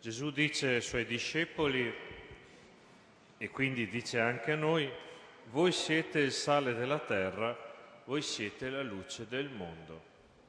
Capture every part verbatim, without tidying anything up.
Gesù dice ai suoi discepoli, e quindi dice anche a noi: voi siete il sale della terra, voi siete la luce del mondo.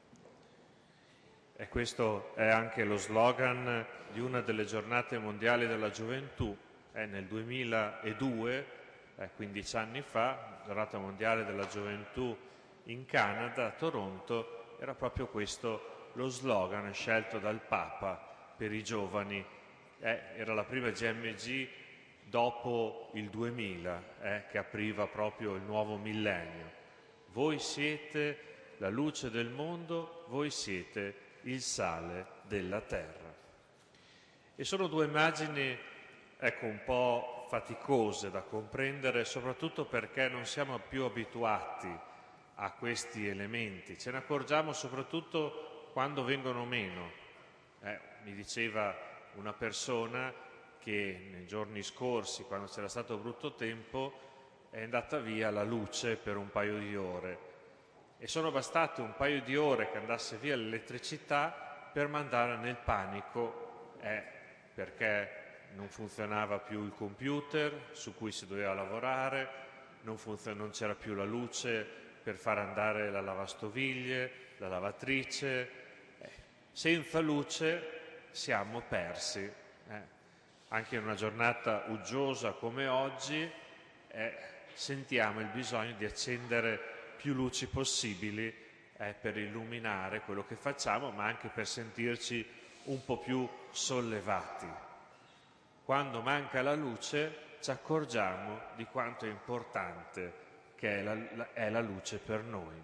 E questo è anche lo slogan di una delle giornate mondiali della gioventù. È nel duemiladue, eh, quindici anni fa, giornata mondiale della gioventù in Canada, a Toronto, era proprio questo lo slogan scelto dal Papa per i giovani. Eh, era la prima G M G dopo il duemila, eh, che apriva proprio il nuovo millennio. Voi siete la luce del mondo, voi siete il sale della terra. E sono due immagini, ecco, un po' faticose da comprendere, soprattutto perché non siamo più abituati a questi elementi. Ce ne accorgiamo soprattutto quando vengono meno. Eh, mi diceva una persona che nei giorni scorsi, quando c'era stato brutto tempo, è andata via la luce per un paio di ore. E sono bastate un paio di ore che andasse via l'elettricità per mandare nel panico, eh, perché non funzionava più il computer su cui si doveva lavorare, non, funzion- non c'era più la luce per far andare la lavastoviglie, la lavatrice. Eh, senza luce siamo persi. Eh. Anche in una giornata uggiosa come oggi eh, sentiamo il bisogno di accendere più luci possibili eh, per illuminare quello che facciamo, ma anche per sentirci un po' più sollevati. Quando manca la luce ci accorgiamo di quanto è importante che è la, la, è la luce per noi.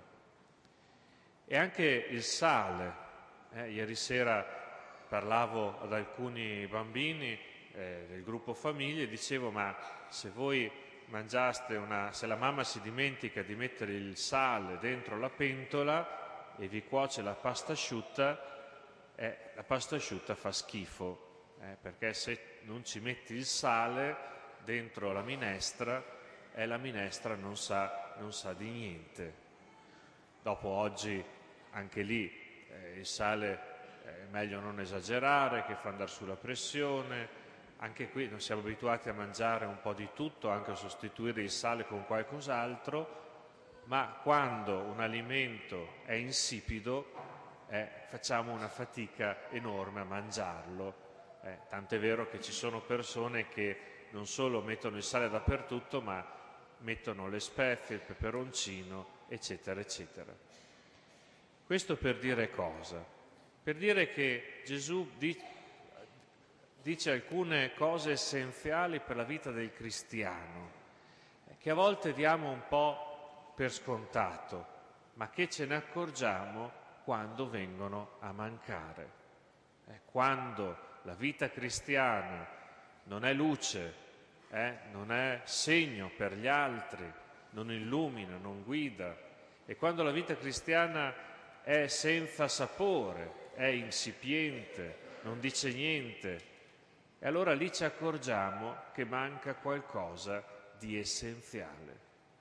E anche il sale. Eh, ieri sera parlavo ad alcuni bambini eh, del gruppo famiglie e dicevo: ma se voi mangiaste una, se la mamma si dimentica di mettere il sale dentro la pentola e vi cuoce la pasta asciutta, eh, la pasta asciutta fa schifo, eh, perché se non ci metti il sale dentro la minestra, eh, la minestra non sa, non sa di niente. Dopo oggi anche lì eh, il sale è meglio non esagerare, che fa andare su la pressione. Anche qui non siamo abituati a mangiare un po' di tutto, anche a sostituire il sale con qualcos'altro, ma quando un alimento è insipido eh, facciamo una fatica enorme a mangiarlo. Eh, tant'è vero che ci sono persone che non solo mettono il sale dappertutto, ma mettono le spezie, il peperoncino, eccetera, eccetera. Questo per dire cosa? Per dire che Gesù dice dice alcune cose essenziali per la vita del cristiano, che a volte diamo un po' per scontato, ma che ce ne accorgiamo quando vengono a mancare. Eh, quando la vita cristiana non è luce, eh, non è segno per gli altri, non illumina, non guida, e quando la vita cristiana è senza sapore, è insipiente, non dice niente, e allora lì ci accorgiamo che manca qualcosa di essenziale.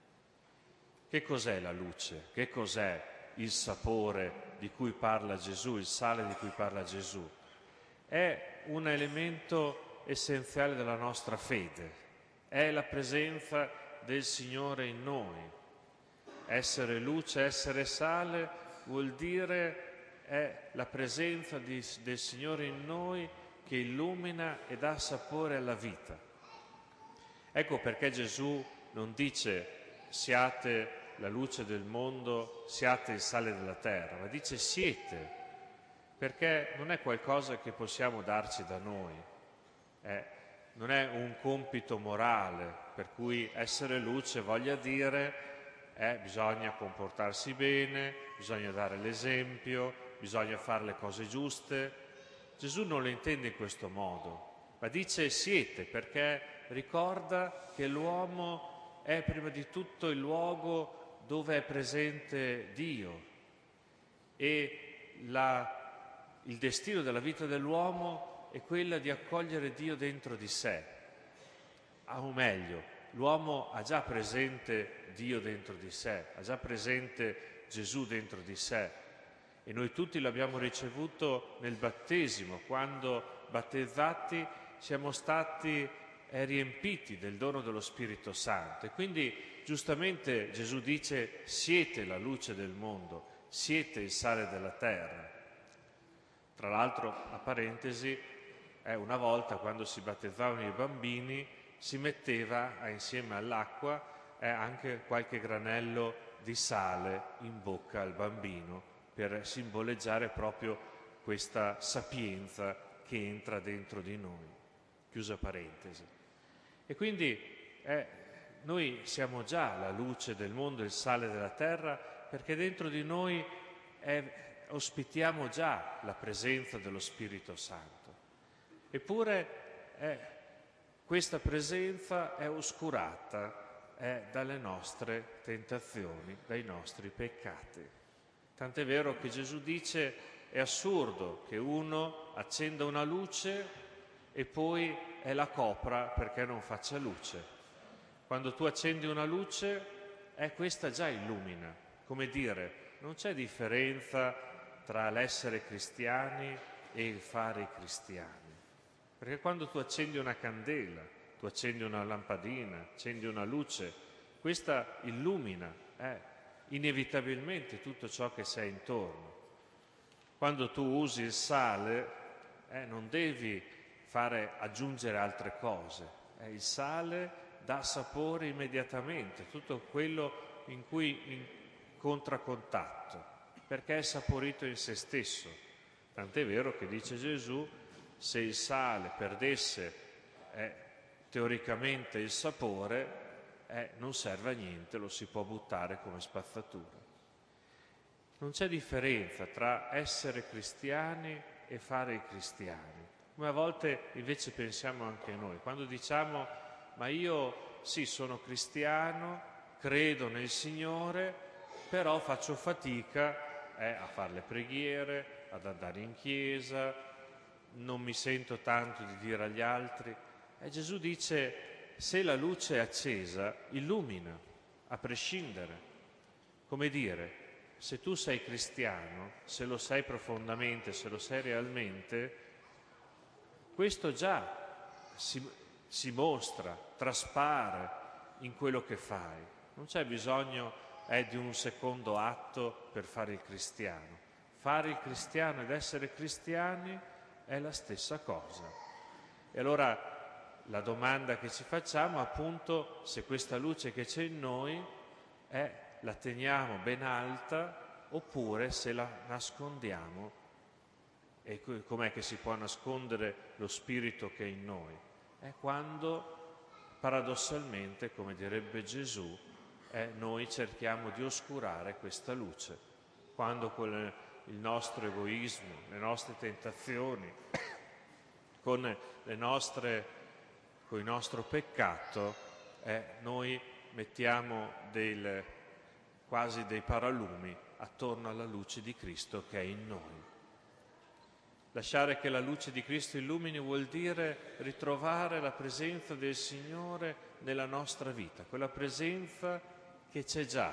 Che cos'è la luce? Che cos'è il sapore di cui parla Gesù, il sale di cui parla Gesù? È un elemento essenziale della nostra fede, è la presenza del Signore in noi. Essere luce, essere sale vuol dire è la presenza di, del Signore in noi che illumina e dà sapore alla vita. Ecco perché Gesù non dice siate la luce del mondo, siate il sale della terra, ma dice siete, perché non è qualcosa che possiamo darci da noi, eh, non è un compito morale, per cui essere luce voglia dire eh, bisogna comportarsi bene, bisogna dare l'esempio, bisogna fare le cose giuste. Gesù non lo intende in questo modo, ma dice siete, perché ricorda che l'uomo è prima di tutto il luogo dove è presente Dio e la, il destino della vita dell'uomo è quella di accogliere Dio dentro di sé. Ah, o meglio, l'uomo ha già presente Dio dentro di sé, ha già presente Gesù dentro di sé. E noi tutti l'abbiamo ricevuto nel battesimo, quando battezzati siamo stati eh, riempiti del dono dello Spirito Santo. E quindi giustamente Gesù dice: siete la luce del mondo, siete il sale della terra. Tra l'altro, a parentesi, eh, una volta quando si battezzavano i bambini si metteva eh, insieme all'acqua eh, anche qualche granello di sale in bocca al bambino per simboleggiare proprio questa sapienza che entra dentro di noi. Chiusa parentesi. E quindi eh, noi siamo già la luce del mondo, il sale della terra, perché dentro di noi eh, ospitiamo già la presenza dello Spirito Santo. Eppure eh, questa presenza è oscurata eh, dalle nostre tentazioni, dai nostri peccati. Tant'è vero che Gesù dice: è assurdo che uno accenda una luce e poi eh, la copra perché non faccia luce. Quando tu accendi una luce, eh, questa già illumina. Come dire, non c'è differenza tra l'essere cristiani e il fare i cristiani. Perché quando tu accendi una candela, tu accendi una lampadina, accendi una luce, questa illumina eh, inevitabilmente tutto ciò che c'è intorno. Quando tu usi il sale, eh, non devi fare aggiungere altre cose. Eh, il sale dà sapore immediatamente, tutto quello in cui incontra contatto, perché è saporito in se stesso. Tant'è vero che dice Gesù: se il sale perdesse eh, teoricamente il sapore, eh, non serve a niente, lo si può buttare come spazzatura. Non c'è differenza tra essere cristiani e fare i cristiani, come a volte invece pensiamo anche noi. Quando diciamo: ma io sì, sono cristiano, credo nel Signore, però faccio fatica eh, a fare le preghiere, ad andare in chiesa, non mi sento tanto di dire agli altri. E Gesù dice: se la luce è accesa, illumina, a prescindere. Come dire, se tu sei cristiano, se lo sei profondamente, se lo sei realmente, questo già si, si mostra, traspare in quello che fai. Non c'è bisogno eh, di un secondo atto per fare il cristiano. Fare il cristiano ed essere cristiani è la stessa cosa. E allora la domanda che ci facciamo, appunto, se questa luce che c'è in noi è, la teniamo ben alta oppure se la nascondiamo. E com'è che si può nascondere lo spirito che è in noi? È quando, paradossalmente, come direbbe Gesù, eh, noi cerchiamo di oscurare questa luce, quando con il nostro egoismo, le nostre tentazioni, con le nostre, con il nostro peccato, eh, noi mettiamo del, quasi dei paralumi attorno alla luce di Cristo che è in noi. Lasciare che la luce di Cristo illumini vuol dire ritrovare la presenza del Signore nella nostra vita, quella presenza che c'è già.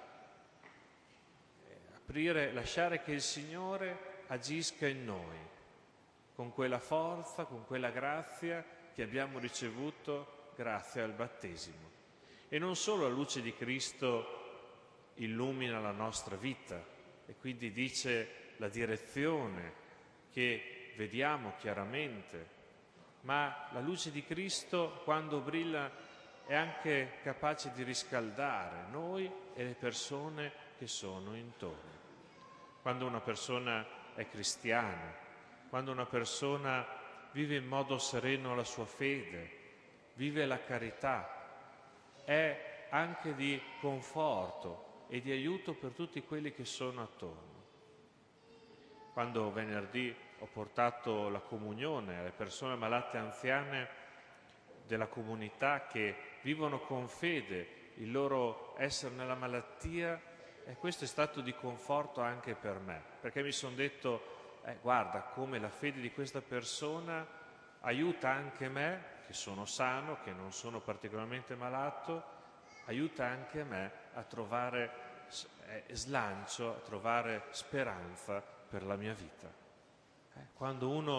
Aprire, lasciare che il Signore agisca in noi, con quella forza, con quella grazia che abbiamo ricevuto grazie al battesimo. E non solo la luce di Cristo illumina la nostra vita e quindi dice la direzione che vediamo chiaramente, ma la luce di Cristo, quando brilla, è anche capace di riscaldare noi e le persone che sono intorno. Quando una persona è cristiana, quando una persona vive in modo sereno la sua fede, vive la carità, è anche di conforto e di aiuto per tutti quelli che sono attorno. Quando venerdì ho portato la comunione alle persone malate anziane della comunità che vivono con fede il loro essere nella malattia, e questo è stato di conforto anche per me, perché mi sono detto, eh, guarda come la fede di questa persona aiuta anche me, che sono sano, che non sono particolarmente malato, aiuta anche me a trovare eh, slancio, a trovare speranza per la mia vita. Eh, quando uno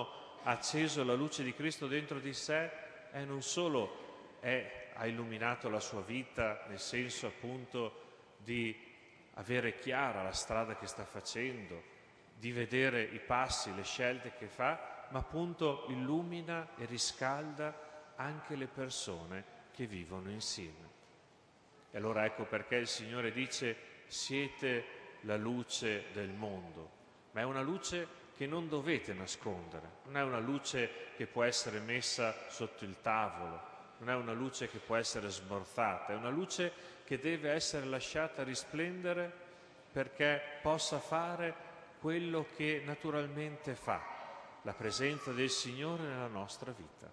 ha acceso la luce di Cristo dentro di sé e non solo è, ha illuminato la sua vita, nel senso appunto di avere chiara la strada che sta facendo, di vedere i passi, le scelte che fa, ma appunto illumina e riscalda anche le persone che vivono insieme. E allora ecco perché il Signore dice: siete la luce del mondo, ma è una luce che non dovete nascondere, non è una luce che può essere messa sotto il tavolo, non è una luce che può essere smorzata, è una luce che deve essere lasciata risplendere perché possa fare quello che naturalmente fa, la presenza del Signore nella nostra vita.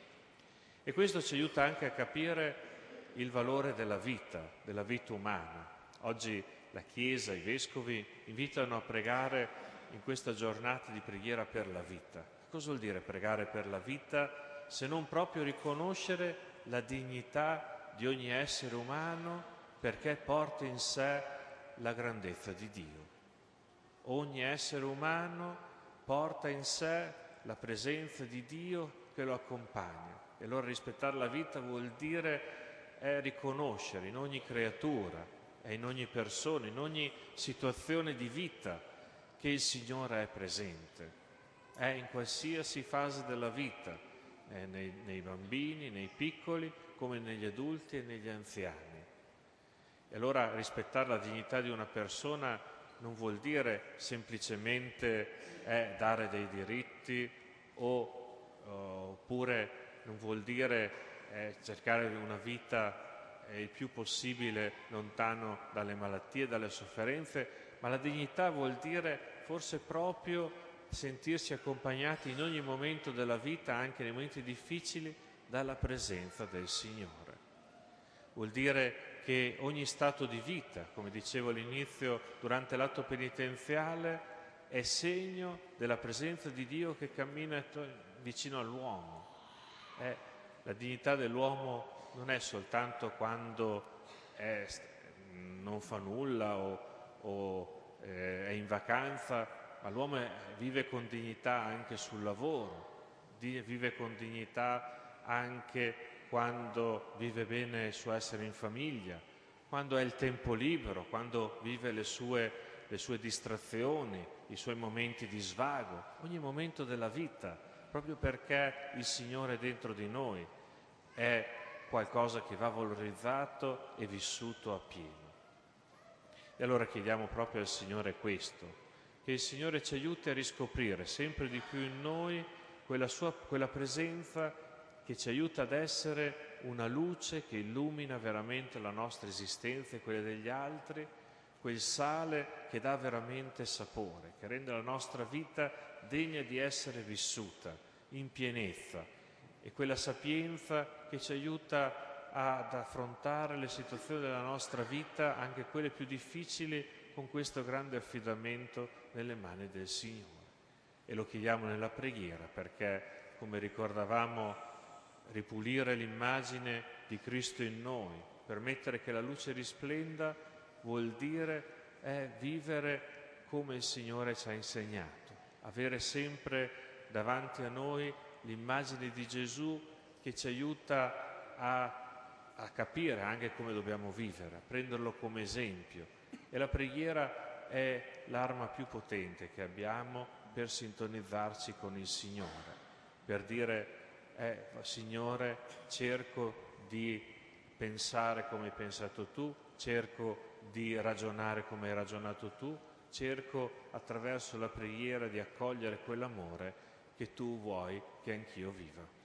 E questo ci aiuta anche a capire il valore della vita, della vita umana. Oggi la Chiesa, i Vescovi invitano a pregare in questa giornata di preghiera per la vita. Cosa vuol dire pregare per la vita se non proprio riconoscere la dignità di ogni essere umano perché porta in sé la grandezza di Dio? Ogni essere umano porta in sé la presenza di Dio che lo accompagna. E allora rispettare la vita vuol dire è riconoscere in ogni creatura e in ogni persona, in ogni situazione di vita che il Signore è presente. È in qualsiasi fase della vita, è nei, nei bambini, nei piccoli, come negli adulti e negli anziani. E allora rispettare la dignità di una persona non vuol dire semplicemente eh, dare dei diritti o, oppure non vuol dire eh, cercare una vita eh, il più possibile lontano dalle malattie, dalle sofferenze, ma la dignità vuol dire forse proprio sentirsi accompagnati in ogni momento della vita, anche nei momenti difficili, dalla presenza del Signore. Vuol dire che ogni stato di vita, come dicevo all'inizio, durante l'atto penitenziale, è segno della presenza di Dio che cammina vicino all'uomo. Eh, la dignità dell'uomo non è soltanto quando è, non fa nulla o, o eh, è in vacanza, ma l'uomo è, vive con dignità anche sul lavoro, vive con dignità anche quando vive bene il suo essere in famiglia, quando ha il tempo libero, quando vive le sue, le sue distrazioni, i suoi momenti di svago, ogni momento della vita, proprio perché il Signore è dentro di noi, è qualcosa che va valorizzato e vissuto appieno. E allora chiediamo proprio al Signore questo, che il Signore ci aiuti a riscoprire sempre di più in noi quella sua, quella presenza che ci aiuta ad essere una luce che illumina veramente la nostra esistenza e quella degli altri, quel sale che dà veramente sapore, che rende la nostra vita degna di essere vissuta in pienezza, e quella sapienza che ci aiuta ad affrontare le situazioni della nostra vita, anche quelle più difficili, con questo grande affidamento nelle mani del Signore. E lo chiediamo nella preghiera perché, come ricordavamo, ripulire l'immagine di Cristo in noi, permettere che la luce risplenda, vuol dire è vivere come il Signore ci ha insegnato, avere sempre davanti a noi l'immagine di Gesù che ci aiuta a, a capire anche come dobbiamo vivere, a prenderlo come esempio. E la preghiera è l'arma più potente che abbiamo per sintonizzarci con il Signore, per dire Eh, Signore, cerco di pensare come hai pensato tu, cerco di ragionare come hai ragionato tu, cerco attraverso la preghiera di accogliere quell'amore che tu vuoi che anch'io viva.